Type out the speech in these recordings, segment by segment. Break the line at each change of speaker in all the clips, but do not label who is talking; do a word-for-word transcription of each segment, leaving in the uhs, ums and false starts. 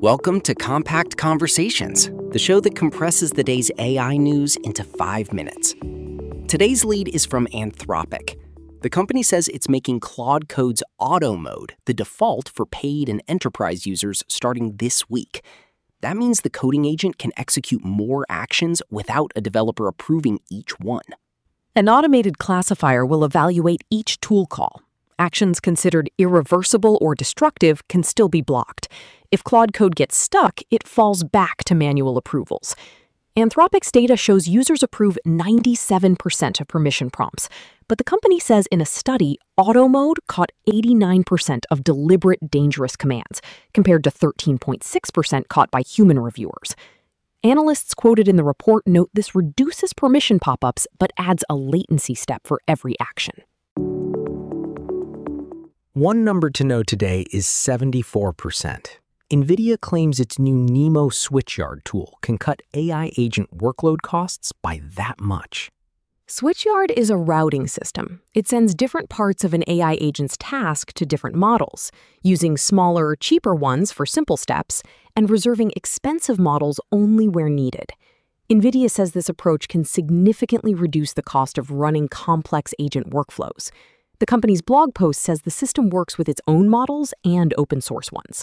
Welcome to Compact Conversations, the show that compresses the day's A I news into five minutes. Today's lead is from Anthropic. The company says it's making Claude Code's auto mode the default for paid and enterprise users starting this week. That means the coding agent can execute more actions without a developer approving each one.
An automated classifier will evaluate each tool call. Actions considered irreversible or destructive can still be blocked. If Claude Code gets stuck, it falls back to manual approvals. Anthropic's data shows users approve ninety-seven percent of permission prompts, but the company says in a study, auto mode caught eighty-nine percent of deliberate dangerous commands, compared to thirteen point six percent caught by human reviewers. Analysts quoted in the report note this reduces permission pop-ups but adds a latency step for every action.
One number to know today is seventy-four percent. NVIDIA claims its new NeMo Switchyard tool can cut A I agent workload costs by that much.
Switchyard is a routing system. It sends different parts of an A I agent's task to different models, using smaller, cheaper ones for simple steps and reserving expensive models only where needed. NVIDIA says this approach can significantly reduce the cost of running complex agent workflows. The company's blog post says the system works with its own models and open source ones.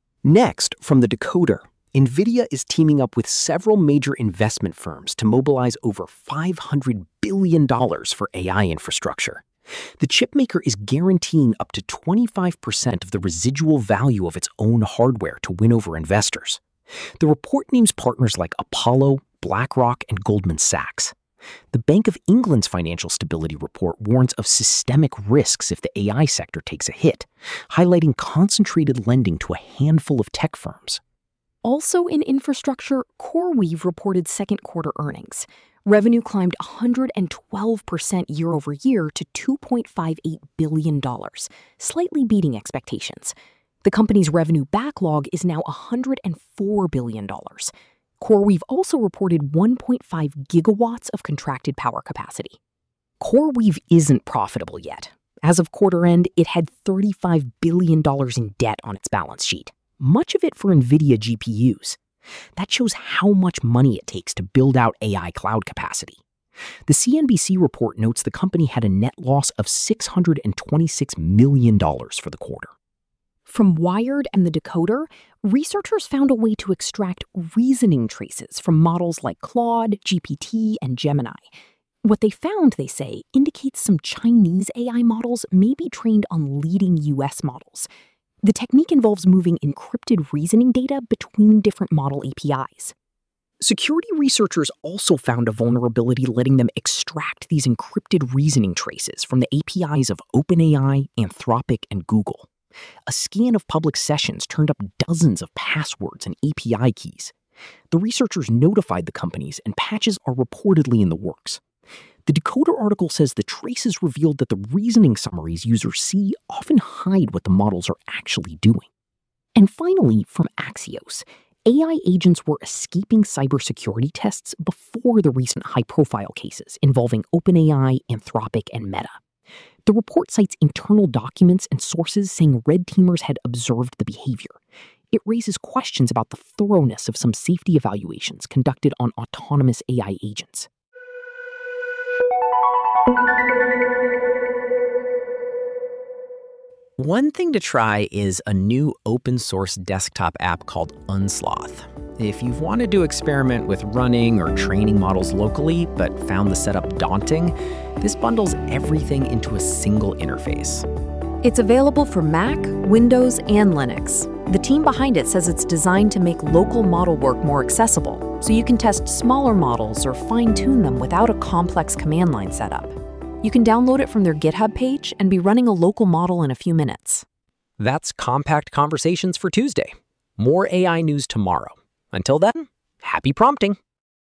Next, from the Decoder, NVIDIA is teaming up with several major investment firms to mobilize over five hundred billion dollars for A I infrastructure. The chipmaker is guaranteeing up to twenty-five percent of the residual value of its own hardware to win over investors. The report names partners like Apollo, BlackRock, and Goldman Sachs. The Bank of England's financial stability report warns of systemic risks if the A I sector takes a hit, highlighting concentrated lending to a handful of tech firms.
Also in infrastructure, CoreWeave reported second quarter earnings. Revenue climbed one hundred twelve percent year over year to two point five eight billion dollars, slightly beating expectations. The company's revenue backlog is now one hundred four billion dollars. CoreWeave also reported one point five gigawatts of contracted power capacity. CoreWeave isn't profitable yet. As of quarter end, it had thirty-five billion dollars in debt on its balance sheet, much of it for NVIDIA G P Us. That shows how much money it takes to build out A I cloud capacity. The C N B C report notes the company had a net loss of six hundred twenty-six million dollars for the quarter. From Wired and the Decoder, researchers found a way to extract reasoning traces from models like Claude, G P T, and Gemini. What they found, they say, indicates some Chinese A I models may be trained on leading U S models. The technique involves moving encrypted reasoning data between different model A P Is. Security researchers also found a vulnerability letting them extract these encrypted reasoning traces from the A P Is of OpenAI, Anthropic, and Google. A scan of public sessions turned up dozens of passwords and A P I keys. The researchers notified the companies, and patches are reportedly in the works. The Decoder article says the traces revealed that the reasoning summaries users see often hide what the models are actually doing. And finally, from Axios, A I agents were escaping cybersecurity tests before the recent high-profile cases involving OpenAI, Anthropic, and Meta. The report cites internal documents and sources saying red teamers had observed the behavior. It raises questions about the thoroughness of some safety evaluations conducted on autonomous A I agents.
One thing to try is a new open-source desktop app called Unsloth. If you've wanted to experiment with running or training models locally but found the setup daunting, this bundles everything into a single interface.
It's available for Mac, Windows, and Linux. The team behind it says it's designed to make local model work more accessible, so you can test smaller models or fine-tune them without a complex command line setup. You can download it from their GitHub page and be running a local model in a few minutes.
That's Compact Conversations for Tuesday. More A I news tomorrow. Until then, happy prompting!